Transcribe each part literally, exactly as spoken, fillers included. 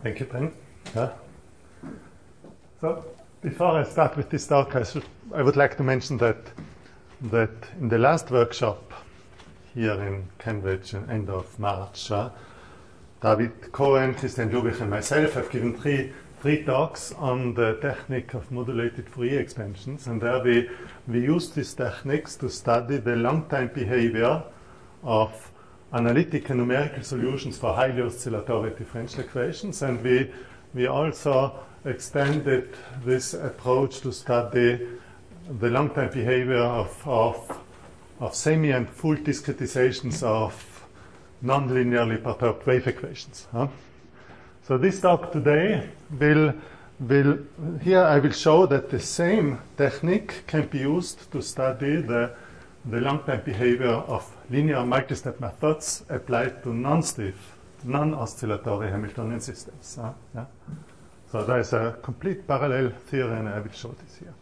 Thank you, Ben. Yeah. So, before I start with this talk, I, should, I would like to mention that that in the last workshop here in Cambridge, in end of March, uh, David Cohen, Christian Lubich, and myself have given three three talks on the technique of modulated Fourier expansions, and there we we used these techniques to study the long-time behavior of analytic and numerical solutions for highly oscillatory differential equations, and we we also extended this approach to study the long-time behavior of, of, of semi and full discretizations of non-linearly perturbed wave equations. Huh? So this talk today will, will, here I will show that the same technique can be used to study the, the long-time behavior of linear multi-step methods applied to non-stiff, non-oscillatory Hamiltonian systems. Huh? Yeah? So there is a complete parallel theory, and I will show this here.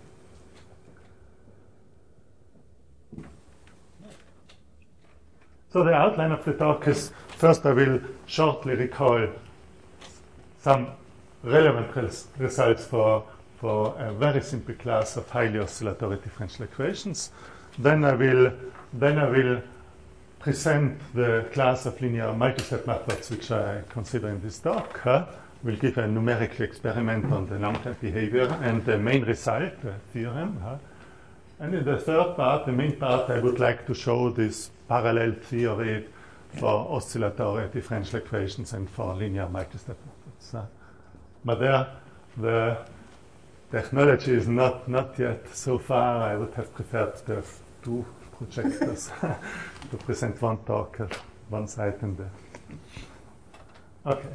So the outline of the talk is, first I will shortly recall some relevant res results for, for a very simple class of highly oscillatory differential equations. Then I will, then I will present the class of linear multi-step methods which I consider in this talk. Huh? We'll give a numerical experiment on the long-term behavior and the main result, the theorem. Huh? And in the third part, the main part, I would like to show this parallel theory for oscillatory differential equations and for linear multi-step methods. Huh? But there, the technology is not, not yet so far. I would have preferred to have two projectors to present one talk at one side and the okay.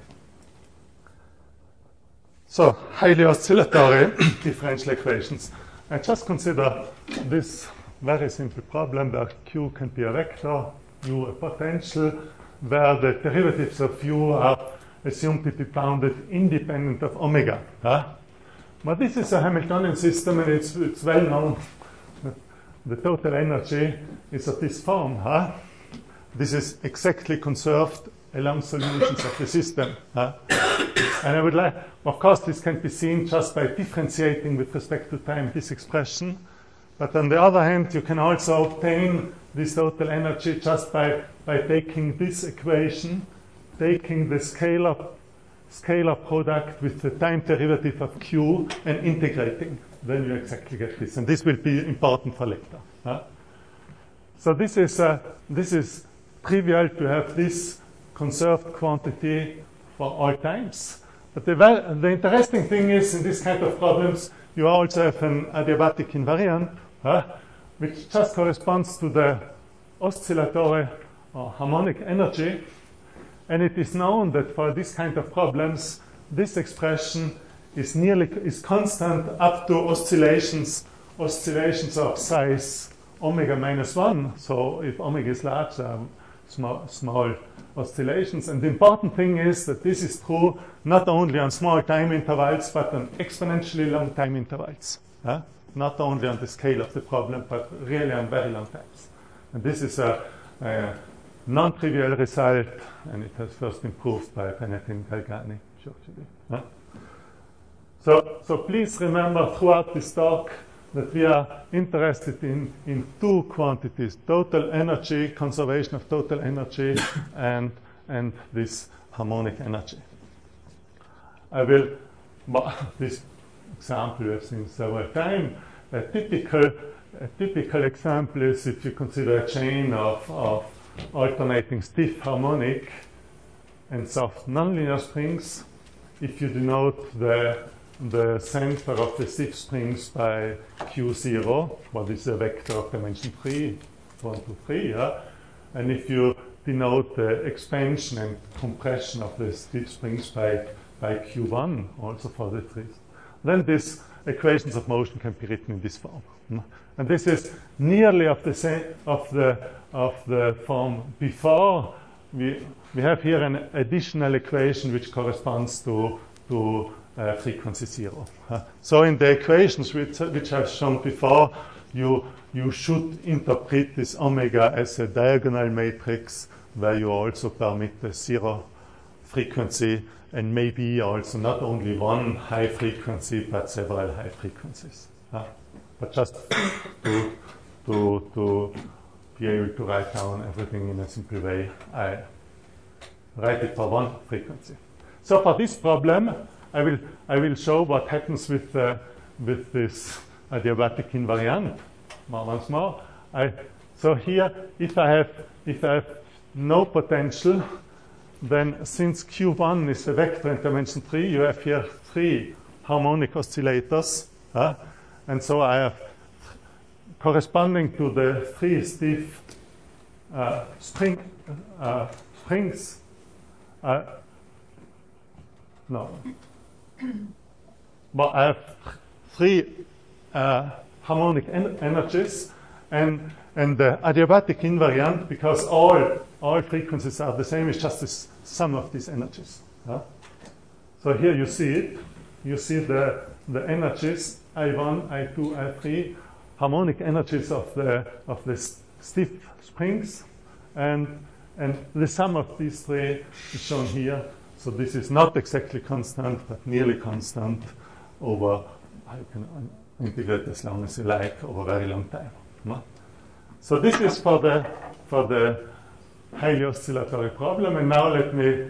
So, highly oscillatory differential equations. I just consider this very simple problem where Q can be a vector, U a potential, where the derivatives of U are assumed to be bounded independent of omega. Huh? But this is a Hamiltonian system, and it's, it's well known. The total energy is of this form. Huh? This is exactly conserved along solutions of the system. Huh? And I would like, of course, this can be seen just by differentiating with respect to time this expression. But on the other hand, you can also obtain this total energy just by, by taking this equation, taking the scalar, scalar product with the time derivative of Q and integrating. Then you exactly get this. And this will be important for later. Huh? So this is, uh, this is trivial to have this conserved quantity for all times. But the, the interesting thing is, in this kind of problems, you also have an adiabatic invariant, huh, which just corresponds to the oscillatory or harmonic energy. And it is known that for this kind of problems, this expression is nearly is constant up to oscillations, oscillations of size omega minus one. So if omega is large, um, small, small oscillations. And the important thing is that this is true not only on small time intervals, but on exponentially long time intervals. Huh? Not only on the scale of the problem, but really on very long times. And this is a, a non-trivial result, and it has first been proved by Benetin, Galgani, Giorgi. Huh? So, so please remember throughout this talk that we are interested in, in two quantities, total energy, conservation of total energy, and, and this harmonic energy. I will, this example we have seen several times. A typical, a typical example is if you consider a chain of, of alternating stiff harmonic and soft nonlinear strings. If you denote the the center of the stiff strings by Q zero, what is a vector of dimension three, one, two, three, yeah? And if you denote the expansion and compression of the stiff springs by, by Q one, also for the trees, then these equations of motion can be written in this form. And this is nearly of the same of the of the form before. We we have here an additional equation which corresponds to to Uh, frequency zero. Uh, so in the equations which, which I've shown before, you, you should interpret this omega as a diagonal matrix where you also permit the zero frequency, and maybe also not only one high frequency, but several high frequencies. Uh, but just to, to, to be able to write down everything in a simple way, I write it for one frequency. So for this problem, I will, I will show what happens with, uh, with this adiabatic invariant. Once more, I, so here, if I have, if I have no potential, then since Q one is a vector in dimension three, you have here three harmonic oscillators, uh, and so I have corresponding to the three stiff uh, string uh, strings. Uh, no, but I have three uh, harmonic en energies, and and the adiabatic invariant, because all all frequencies are the same, is just the sum of these energies. Huh? So here you see it. You see the the energies I one, I two, I three, harmonic energies of the of the stiff springs, and and the sum of these three is shown here. So this is not exactly constant, but nearly constant over. You can integrate as long as you like over a very long time. No? So this is for the for the highly oscillatory problem, and now let me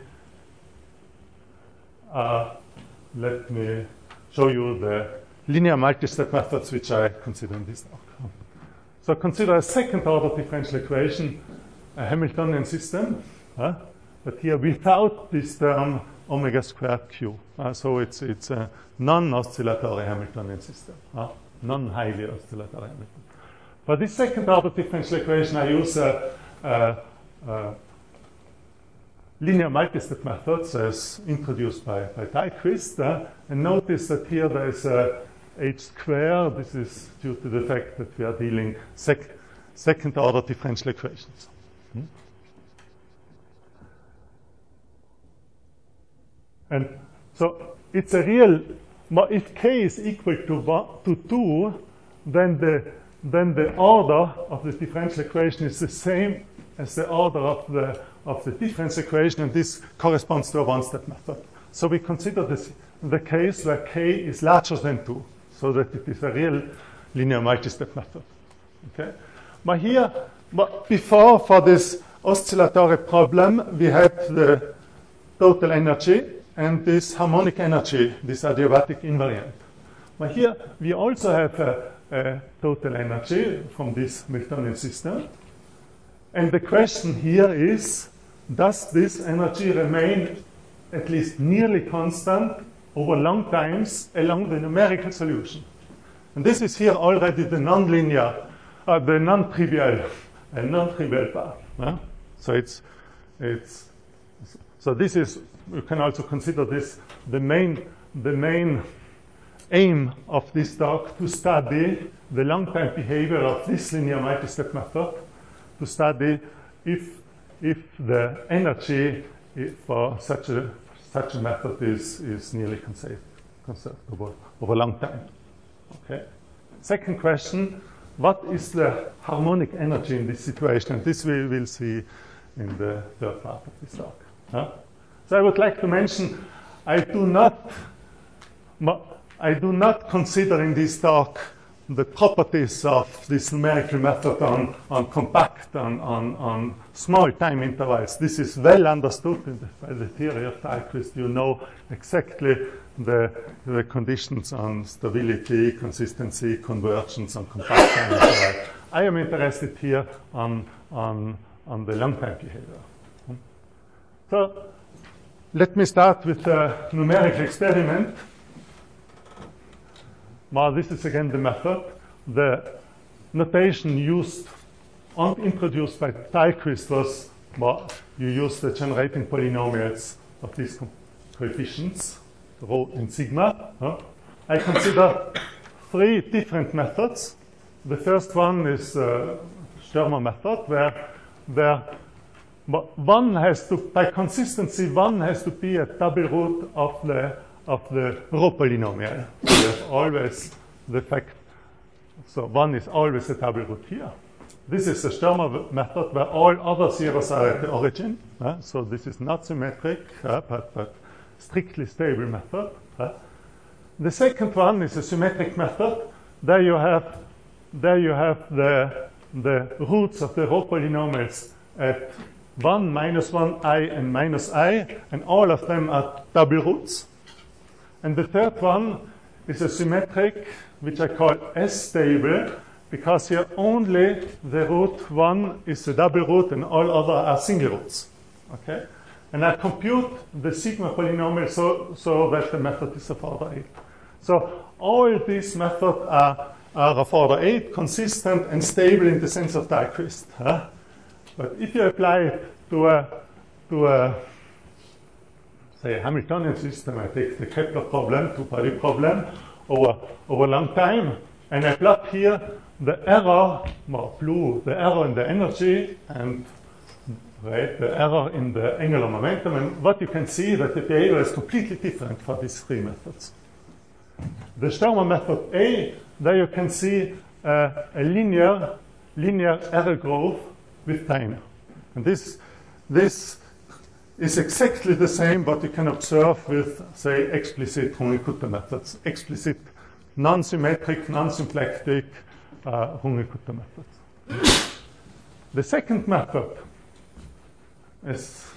uh, let me show you the linear multi-step methods which I consider in this talk. So consider a second-order differential equation, a Hamiltonian system, uh, but here without this term omega squared q. Uh, so it's it's a non-oscillatory Hamiltonian system, uh, non-highly oscillatory Hamiltonian. For this second-order differential equation, I use a, a, a linear multi-step methods as introduced by, by Tallquist. Uh, and notice that here there is a h squared. This is due to the fact that we are dealing sec second-order differential equations. Hmm? And so it's a real, if k is equal to, one, to two, then the then the order of the differential equation is the same as the order of the of the differential equation, and this corresponds to a one-step method. So we consider this the case where k is larger than two, so that it is a real linear multi-step method. Okay, but here, but before for this oscillatory problem, we had the total energy and this harmonic energy, this adiabatic invariant. But here we also have a, a total energy from this Hamiltonian system. And the question here is, does this energy remain at least nearly constant over long times along the numerical solution? And this is here already the nonlinear, uh, the non-trivial, uh, non-trivial part. Huh? So it's, it's, so this is, you can also consider this the main, the main aim of this talk, to study the long-time behavior of this linear multi-step method, to study if if the energy for such a such a method is is nearly conserved, conserved over over a long time. Okay. Second question: what is the harmonic energy in this situation? And this we will see in the third part of this talk. Huh? So I would like to mention, I do not I do not consider in this talk the properties of this numerical method on, on compact, on, on, on small time intervals. This is well understood in the, by the theory of Tallquist. You know exactly the, the conditions on stability, consistency, convergence, on compact time intervals. I am interested here on, on, on the long time behavior. So let me start with a numerical experiment. Now, this is again the method. The notation used, and introduced by Tallquist was, well, you use the generating polynomials of these co coefficients, rho and sigma. Huh? I consider three different methods. The first one is uh, Sturmer method, where, where one has to, by consistency, one has to be a double root of the of the rho polynomial. So you have always the fact, so one is always a double root here. this is the Sturmer method where all other zeros are at the origin. Uh, so this is not symmetric, uh, but, but strictly stable method. Uh. The second one is a symmetric method. There you have, there you have the, the roots of the row polynomials at one, minus one, I, and minus I, and all of them are double roots. And the third one is a symmetric, which I call S-stable, because here only the root one is the double root and all other are single roots. Okay? And I compute the sigma polynomial so, so that the method is of order eight. So all these methods are, are of order eight, consistent and stable in the sense of Nyquist. Huh? But if you apply it to a, to a say, a Hamiltonian system, I take the Kepler problem, two-body problem, over, over a long time, and I plot here the error, well, blue, the error in the energy, and red, the error in the angular momentum, and what you can see that the behavior is completely different for these three methods. The Sturmer method A, there you can see uh, a linear, linear error growth with time. And this, this is exactly the same what you can observe with, say, explicit Runge-Kutta methods, explicit non-symmetric, non-symplectic uh, Runge-Kutta methods. The second method is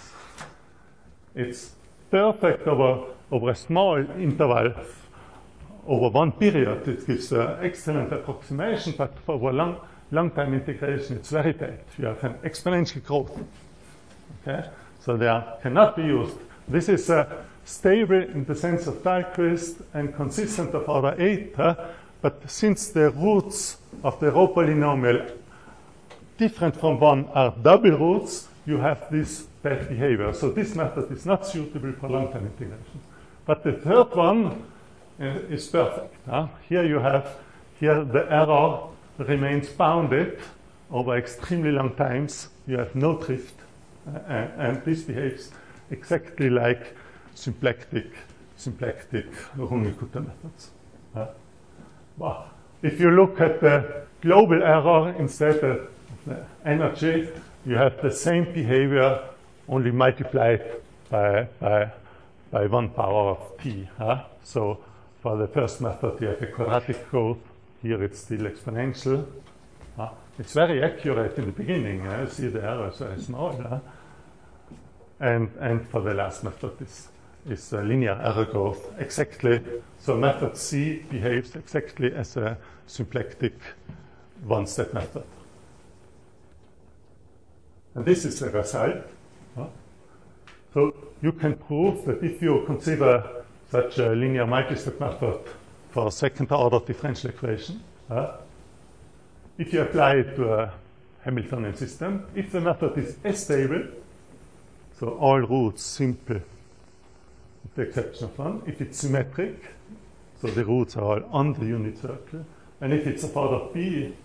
it's perfect over, over a small interval, over one period. It gives an excellent approximation, but for a long, long time integration, it's very bad. You have an exponential growth. Okay? So they are, cannot be used. This is uh, stable in the sense of Nyquist and consistent of order eight, huh? But since the roots of the row polynomial different from one are double roots, you have this bad behavior. So this method is not suitable for long-term integration. But the third one uh, is perfect. Huh? Here you have, here the error remains bounded over extremely long times. You have no drift. Uh, and, and this behaves exactly like symplectic, symplectic Runge-Kutta methods. Uh, well, if you look at the global error instead of the energy, you have the same behavior, only multiplied by, by, by one power of t. Huh? So for the first method, you have a quadratic growth. Here it's still exponential. Huh? It's very accurate in the beginning. Huh? You see the error is very small. Huh? And, and for the last method, is, is a linear error growth exactly. So method C behaves exactly as a symplectic one-step method. And this is the result. Huh? So you can prove that if you consider such a linear multi-step method for second-order differential equation, huh? if you apply it to a Hamiltonian system, if the method is S-stable, so all roots simple, with the exception of one, if it's symmetric, so the roots are all on the unit circle, and if it's of order B,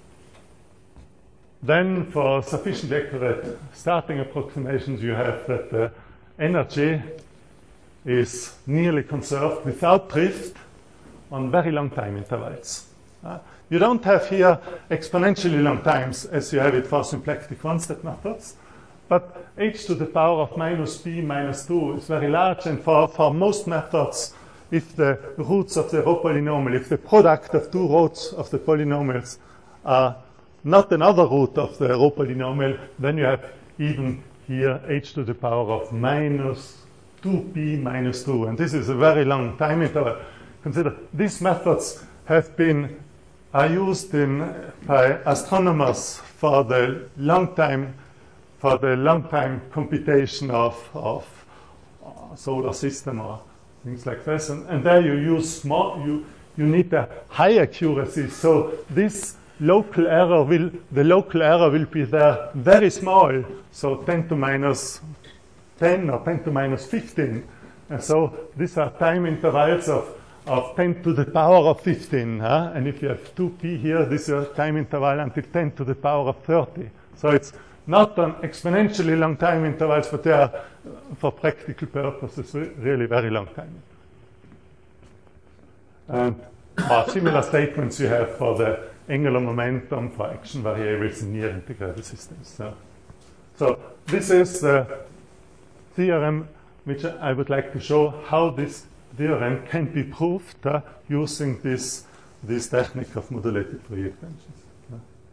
then for sufficiently accurate starting approximations, you have that the energy is nearly conserved without drift on very long time intervals. Uh, you don't have here exponentially long times as you have it for symplectic one-step methods, but h to the power of minus b minus two is very large, and for, for most methods, if the roots of the row polynomial, if the product of two roots of the polynomials are not another root of the row polynomial, then you have even here h to the power of minus two b minus two. And this is a very long time interval. Consider these methods have been are used in by astronomers for the long time for the long time computation of, of uh, solar system or things like this. And, and there you use small you you need a high accuracy. So this local error will, the local error will be there very small, so ten to minus ten or ten to minus fifteen. And so these are time intervals of, of ten to the power of fifteen. Huh? And if you have two p here, this is a time interval until ten to the power of thirty. So it's not on exponentially long time intervals, but they are, for practical purposes, really very long time. And uh, similar statements you have for the angular momentum for action variables in near integrated systems. So, so this is the theorem which I would like to show how this theorem can be proved uh, using this, this technique of modulated Fourier expansions. Uh.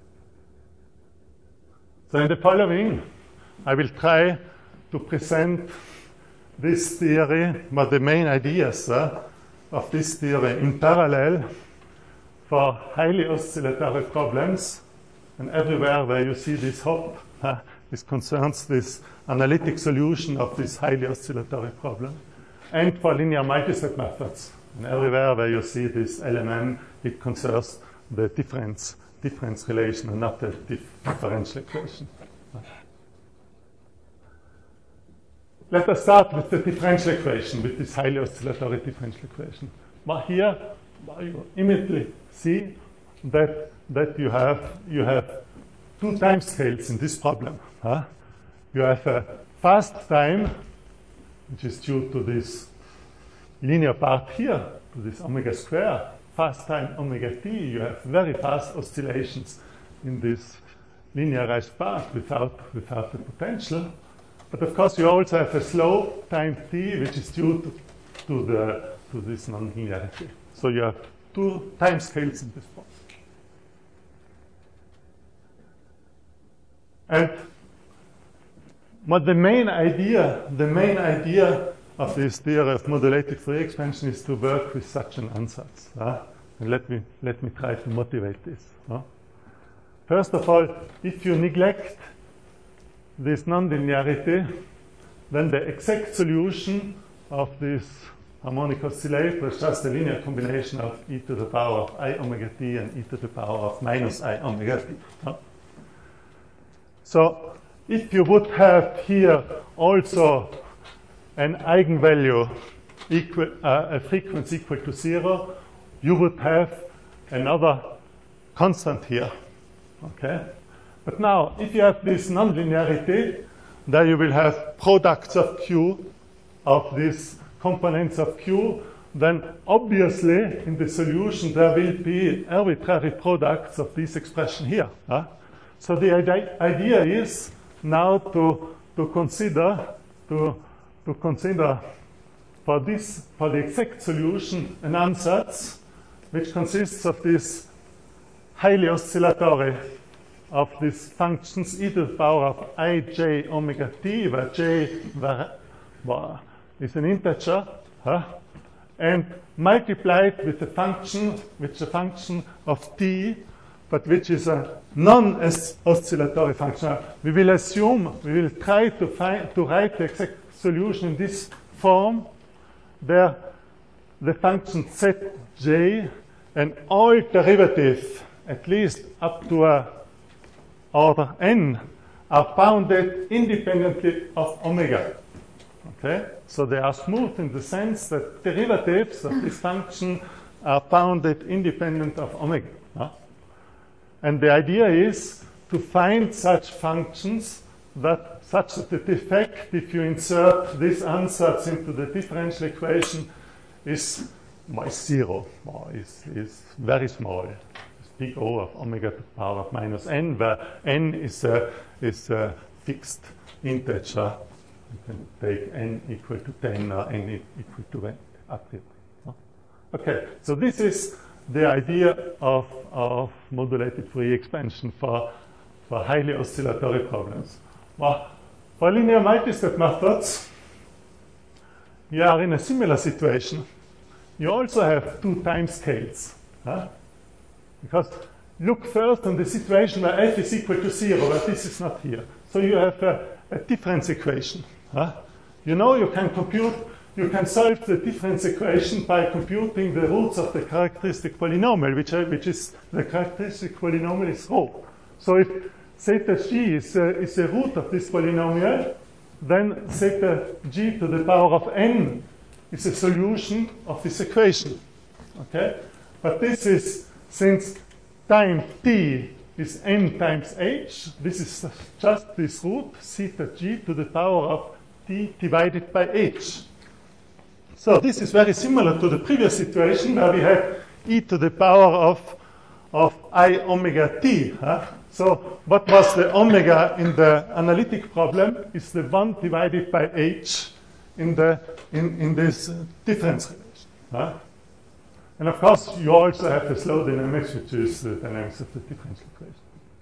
So in the following, I will try to present this theory, but the main ideas uh, of this theory in parallel for highly oscillatory problems, and everywhere where you see this hop, uh, this concerns this analytic solution of this highly oscillatory problem, and for linear multiset methods. And everywhere where you see this L M M, it concerns the difference, difference relation and not the differential equation. Let us start with the differential equation, with this highly oscillatory differential equation. But here, you immediately see that, that you have, you have two time scales in this problem. Huh? You have a fast time, which is due to this linear part here, to this omega square, fast time omega t. You have very fast oscillations in this linearized part without, without the potential. But of course, you also have a slow time t, which is due to, to, the, to this nonlinearity. So you have two time scales in this form. And what the main idea, the main idea of this theory of modulated Fourier expansion is to work with such an ansatz. Uh, and let me, let me try to motivate this. Uh. First of all, if you neglect this nonlinearity, then the exact solution of this harmonic oscillator is just a linear combination of e to the power of I omega t and e to the power of minus I omega t. Uh. So if you would have here also an eigenvalue equal, uh, a frequency equal to zero, you would have another constant here. Okay? But now, if you have this nonlinearity, then you will have products of Q, of these components of Q, then obviously in the solution there will be arbitrary products of this expression here. Huh? So the idea is now to, to consider, to, to consider for this, for the exact solution, an ansatz which consists of this highly oscillatory of these functions e to the power of ij omega t, where j well, is an integer, huh? And multiplied with a function, which is a function of t, but which is a non-oscillatory function. We will assume, we will try to find, to write the exact solution in this form, where the function zj and all derivatives, at least up to a order n, are bounded independently of omega. Okay? So they are smooth in the sense that derivatives of this function are bounded independent of omega. Huh? And the idea is to find such functions that such that the defect, if you insert this ansatz into the differential equation, is, well, is zero, or is, is very small. Big O of omega to the power of minus n, where n is a, is a fixed integer. You can take n equal to ten or n equal to twenty. Okay, so this is the idea of, of modulated Fourier expansion for, for highly oscillatory problems. Well, for linear multiset methods, you are in a similar situation. You also have two time scales. Huh? Because look first on the situation where f is equal to zero, where this is not here. So you have a, a difference equation. Huh? You know you can compute, you can solve the difference equation by computing the roots of the characteristic polynomial, which, are, which is the characteristic polynomial is rho. So if zeta g is a, is a root of this polynomial, then zeta g to the power of n is a solution of this equation. Okay? But this is, since time t is n times h, this is just this root, zeta g to the power of t divided by h. So this is very similar to the previous situation where we had e to the power of, of I omega t. Huh? So what was the omega in the analytic problem is the one divided by h in, the, in, in this uh, difference relation. Huh? And of course, you also have the slow dynamics, which is the dynamics of the differential equation.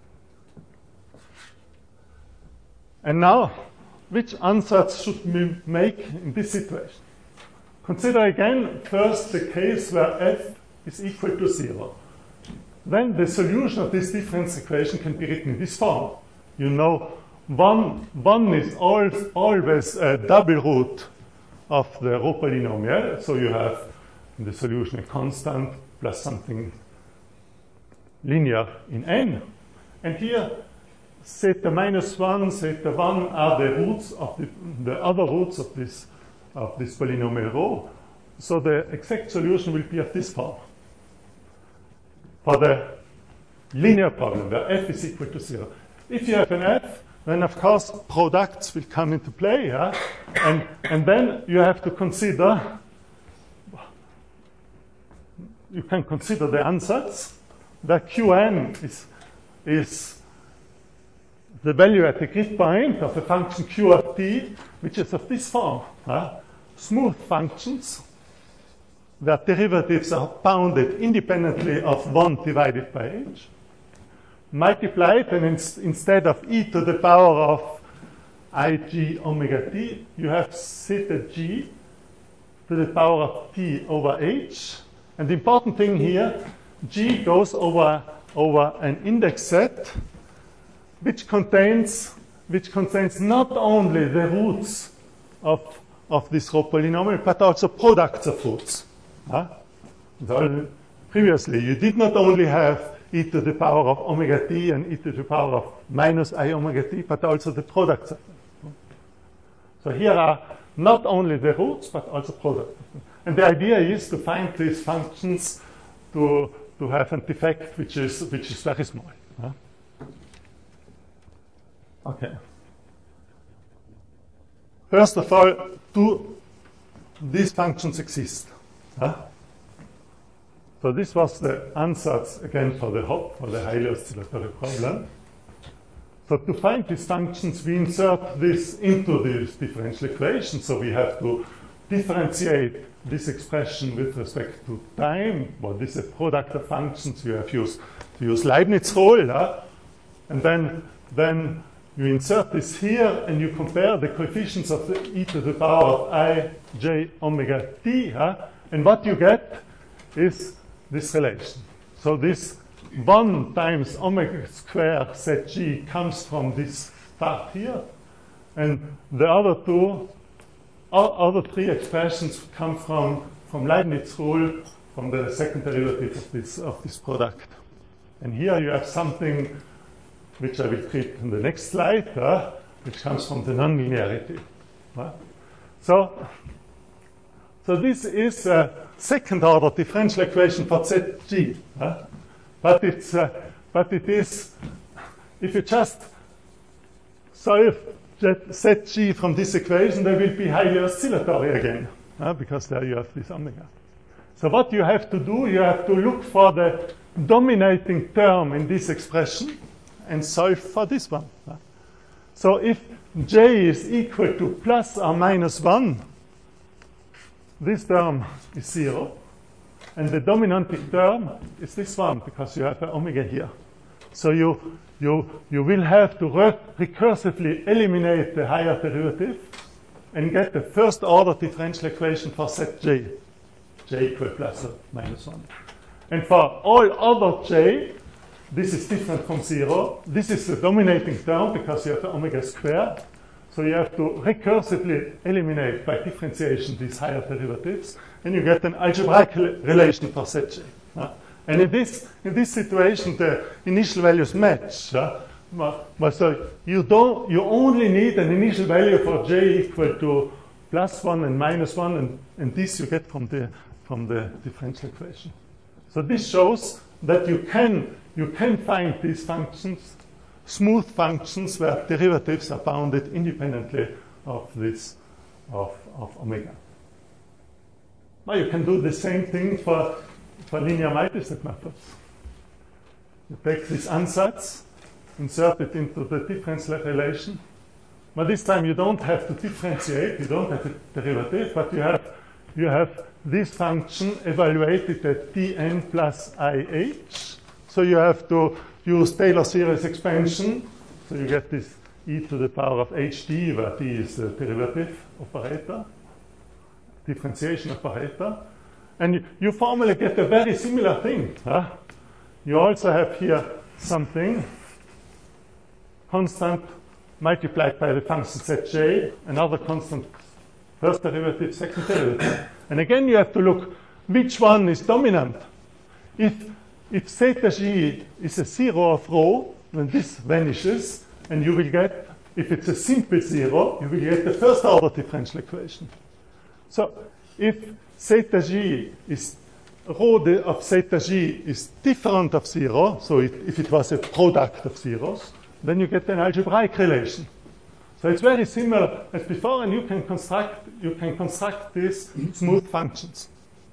And now, which ansatz should we make in this situation? Consider again first the case where f is equal to zero. Then the solution of this difference equation can be written in this form. You know, one, one is al always a double root of the row polynomial. So you have in the solution a constant plus something linear in n. And here, zeta minus one, zeta one are the roots of the, the other roots of this, of this polynomial row. So the exact solution will be of this form. For the linear problem where f is equal to zero. If you have an f, then of course products will come into play, yeah? and, and then you have to consider, you can consider the ansatz where Qn is, is the value at the grid point of a function q of t, which is of this form. Yeah? Smooth functions where derivatives are bounded independently of one divided by h, multiplied, and in, instead of e to the power of ig omega t, you have zeta g to the power of t over h. And the important thing here, g goes over, over an index set which contains, which contains not only the roots of, of this row polynomial, but also products of roots. Huh? So previously, you did not only have e to the power of omega t and e to the power of minus I omega t, but also the products of them. So here are not only the roots, but also products. And the idea is to find these functions to, to have an effect which is, which is very small. Huh? Okay. First of all, do these functions exist? Huh? So this was the ansatz again for the hop, for the highly oscillatory problem. So to find these functions, we insert this into this differential equation. So we have to differentiate this expression with respect to time. Well, this is a product of functions. You have used to use Leibniz rule, huh? And then then you insert this here, and you compare the coefficients of the e to the power of I j omega t. Huh? And what you get is this relation. So this one times omega square zg comes from this part here. And the other two, other three expressions come from, from Leibniz rule, from the second derivative of this, of this product. And here you have something which I will treat in the next slide, uh, which comes from the nonlinearity. Uh, so, so this is a second order differential equation for Zg. Uh, but, it's, uh, but it is, if you just solve Zg from this equation, they will be highly oscillatory again, uh, because there you have this omega. So what you have to do, you have to look for the dominating term in this expression and solve for this one. So if j is equal to plus or minus one, this term is zero. And the dominant term is this one, because you have an omega here. So you, you, you will have to re recursively eliminate the higher derivative and get the first order differential equation for set j. J equal plus or minus one. And for all other j, this is different from zero. This is the dominating term because you have omega squared. So you have to recursively eliminate by differentiation these higher derivatives, and you get an algebraic relation for Zj. Uh, and in this, in this situation, the initial values match. Uh, but so you, don't, you only need an initial value for j equal to plus one and minus one, and, and this you get from the, from the differential equation. So this shows that you can You can find these functions, smooth functions, where derivatives are bounded independently of this, of, of omega. Now you can do the same thing for, for linear multiset methods. You take this ansatz, insert it into the differential relation. But this time you don't have to differentiate, you don't have a derivative, but you have, you have this function evaluated at dn plus ih. So you have to use Taylor series expansion. So you get this e to the power of hd, where d is the derivative operator, differentiation operator. And you, you formally get a very similar thing. Huh? You also have here something, constant multiplied by the function zj, another constant, first derivative, second derivative. And again, you have to look which one is dominant. If, if zeta g is a zero of rho, then this vanishes, and you will get, if it's a simple zero, you will get the first order differential equation. So if zeta g is, rho of zeta g is different of zero, so it, if it was a product of zeros, then you get an algebraic relation. So it's very similar as before, and you can construct, you can construct these smooth functions.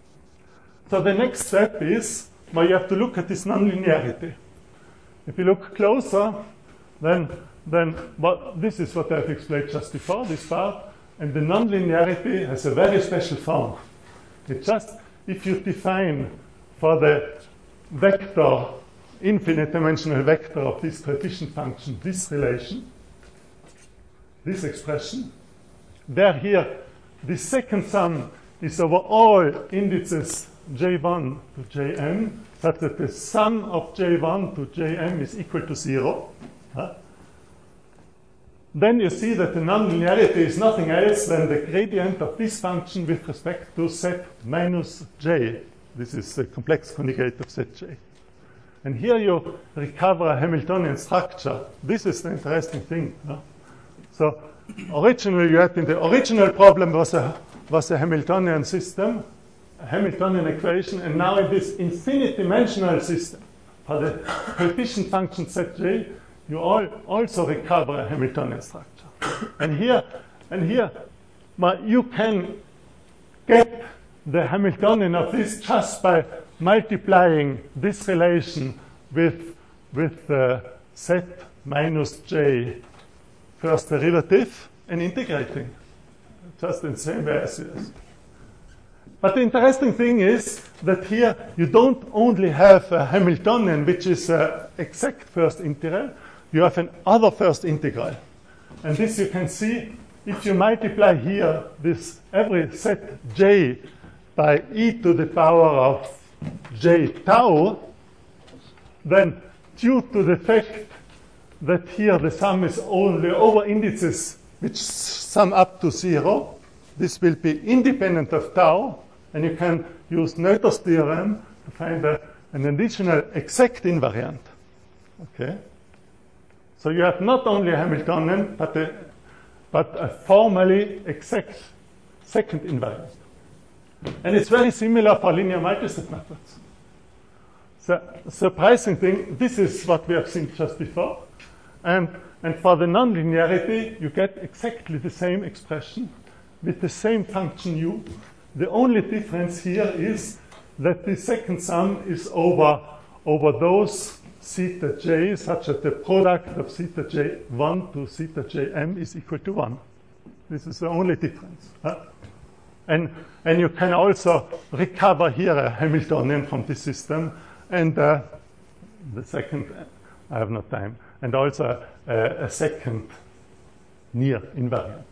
So the next step is, well, you have to look at this nonlinearity. If you look closer, then, then well, this is what I've explained just before, this part, and the nonlinearity has a very special form. It's just, if you define for the vector, infinite dimensional vector of this coefficient function, this relation, this expression, there here, the second sum is over all indices j one to jm, such that the sum of j one to jm is equal to zero. Huh? Then you see that the nonlinearity is nothing else than the gradient of this function with respect to z minus j. This is the complex conjugate of zj. And here you recover a Hamiltonian structure. This is the interesting thing. Huh? So originally, you had in the original problem was a, was a Hamiltonian system, a Hamiltonian equation, and now in this infinite dimensional system, for the coefficient function zj, you all also recover a Hamiltonian structure. And here, and here, you can get the Hamiltonian of this just by multiplying this relation with, with the z minus j first derivative and integrating, just in the same way as this. But the interesting thing is that here you don't only have a Hamiltonian, which is an exact first integral, you have an other first integral. And this you can see if you multiply here this every zj by e to the power of j tau, then due to the fact that here the sum is only over indices which sum up to zero, this will be independent of tau, and you can use Noether's theorem to find a, an additional exact invariant. Okay? So you have not only a Hamiltonian, but a, but a formally exact second invariant. And it's very similar for linear multiset methods. The surprising thing, this is what we have seen just before. And, and for the nonlinearity, you get exactly the same expression with the same function u. The only difference here is that the second sum is over, over those zeta j, such that the product of zeta j one to zeta jm is equal to one. This is the only difference. Huh? And, and you can also recover here a Hamiltonian from this system, and uh, the second, I have no time, and also a, a second near invariant.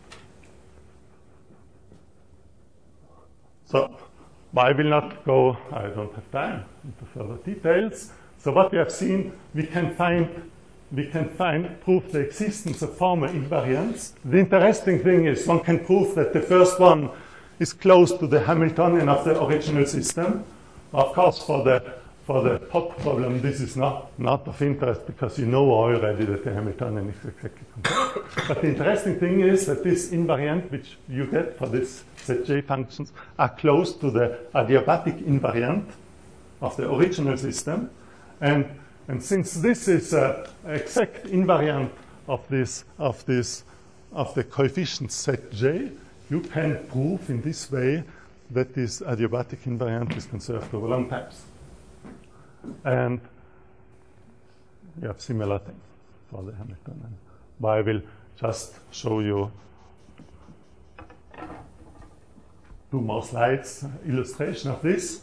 So I will not go, I don't have time, into further details. So what we have seen, we can find, we can find, prove the existence of formal invariants. The interesting thing is one can prove that the first one is close to the Hamiltonian of the original system. Of course, for the for the Pot problem, this is not, not of interest because you know already that the Hamiltonian is exactly compact. But the interesting thing is that this invariant, which you get for these zj functions, are close to the adiabatic invariant of the original system. And, and since this is an exact invariant of this, of this, of the coefficient zj, you can prove in this way that this adiabatic invariant is conserved over long times. And you have similar things for the Hamiltonian. But I will just show you two more slides, illustration of this.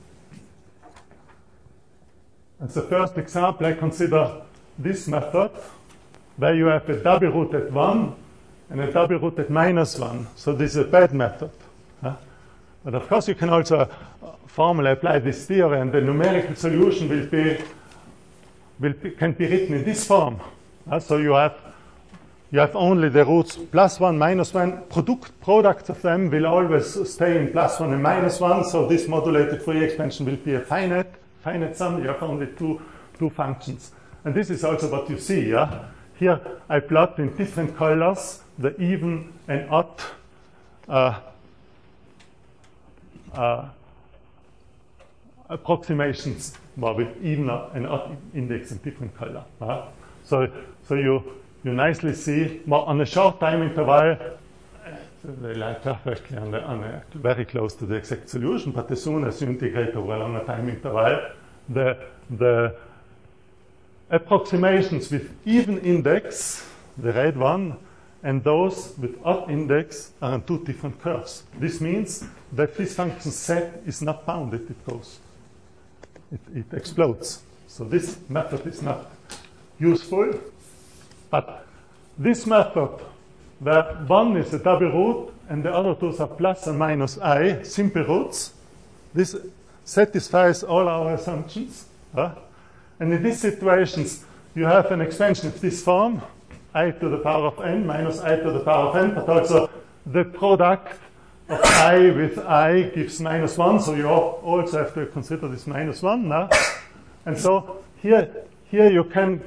As the first example, I consider this method, where you have a double root at one and a double root at minus one. So this is a bad method. Huh? But of course, you can also uh, formally apply this theory, and the numerical solution will be, will be can be written in this form. Uh, so you have you have only the roots plus one, minus one. Product products of them will always stay in plus one and minus one. So this modulated Fourier expansion will be a finite finite sum. You have only two two functions, and this is also what you see. Yeah? Here I plot in different colors the even and odd uh, uh, approximations, well, with even and odd index in different color. Uh, so so you you nicely see, well, on a short time interval, they lie perfectly on, the, on a, very close to the exact solution, but as soon as you integrate over a longer time interval, the, the approximations with even index, the red one, and those with odd index are on two different curves. This means that this function set is not bounded, it goes, it, it explodes. So this method is not useful. But this method, where one is a double root and the other two are plus and minus I, simple roots, this satisfies all our assumptions. Huh? And in these situations, you have an expansion of this form, I to the power of n minus I to the power of n, but also the product of I with I gives minus one, so you also have to consider this minus one. Huh? And so here, here you can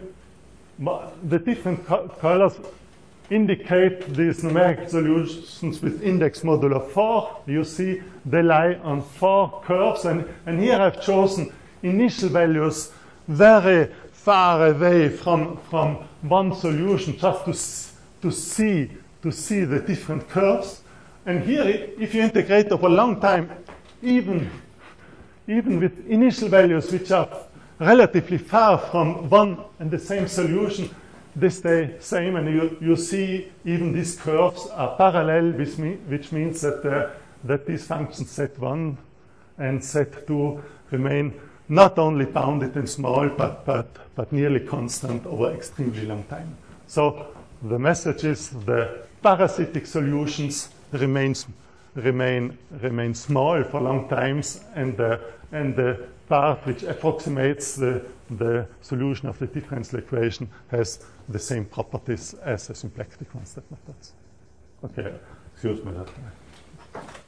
the different co colors indicate these numerical solutions with index modulo four. You see they lie on four curves, and, and here I've chosen initial values very far away from, from one solution, just to, to, see, to see the different curves. And here, if you integrate over a long time, even, even with initial values which are relatively far from one and the same solution, they stay same, and you, you see even these curves are parallel, which, me, which means that, uh, that these functions Z one and Z two remain not only bounded and small, but, but, but nearly constant over extremely long time. So the message is the parasitic solutions remains, remain, remain small for long times, and the, and the part which approximates the, the solution of the differential equation has the same properties as the symplectic one-step methods. Okay, excuse me that.